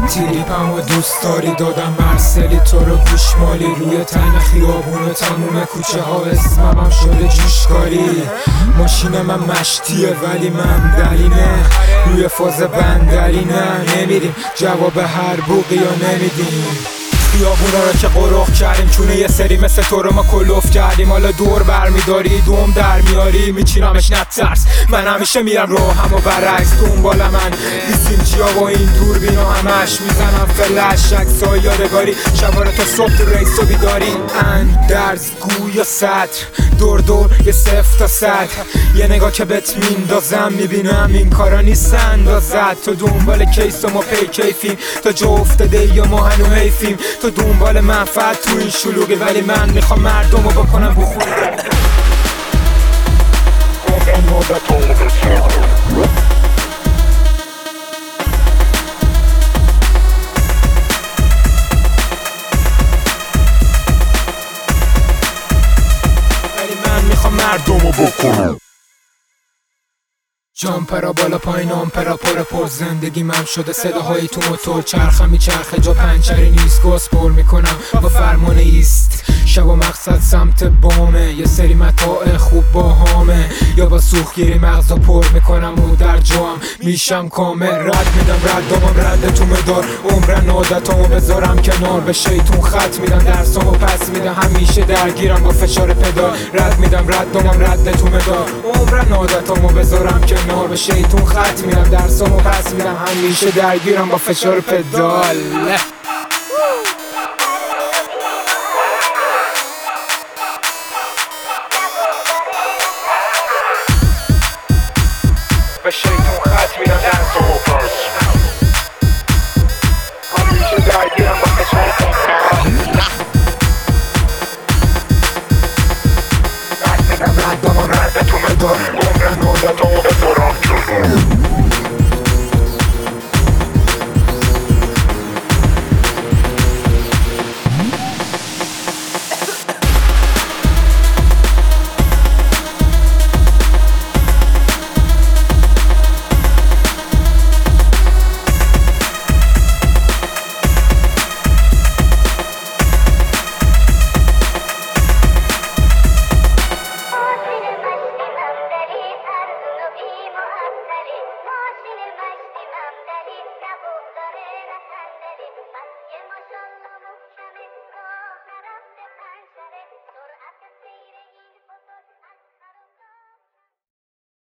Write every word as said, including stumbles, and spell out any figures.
تریپم و دوست داری دادم مرسلی تو رو گوشمالی روی تن خیابون و تموم کوچه ها اسمم شده جوشکاری. ماشین من مشتیه ولی من دلینه روی فاز بندری نه نمیریم جواب هر بوقی یا نمیدیم. خیابونا رو که قروخ کردیم چونه یه سری مثل تو رو ما کلوف کردیم. حالا دور برمیداری دوم در میاری میچینمش نترس من همیشه میرم رو هم و برعکس دنبال من دیسیم چیا با این دور بینا همش میزنم فلش عکسای یادگاری شباره تا صبح تو ریس و بیداری. اندرز گویا سطر دور دور یه صفر تا صد یه نگاه که بهت میندازم میبینم این کارا نیست اندازت. تو دنبال کیس و ما پی کیفیم تا جا افتاده یا ما هنو حیفیم. تو دنبال منفعت تو این شلوغی ولی من میخوام مردم رو بکنم بخوره. ولی من میخوام مردم رو بکنم. جامپرا بالا پایین آمپرا پر پر زندگی من شده صداهای تو موتور چرخم میچرخه جا پنچری نیست گاز پر میکنم با فرمان ایست شب و مقصد سمت بامه یه سری متاع خوب باهامه یا با سوختگیری مغزا پر میکنم و در جام میشم کامل رد میدم ردامم رد تو مدار عمرن عادتامو بذارم کنار به شیطون خط میدم درسامو پس میدم همیشه درگیرم با فشار پدال رد میدم ردامم رد تو مدار عمرن عادتامو بذارم کنار به شیطون خط میدم درسامو پس میدم همیشه درگیرم با فشار پدال.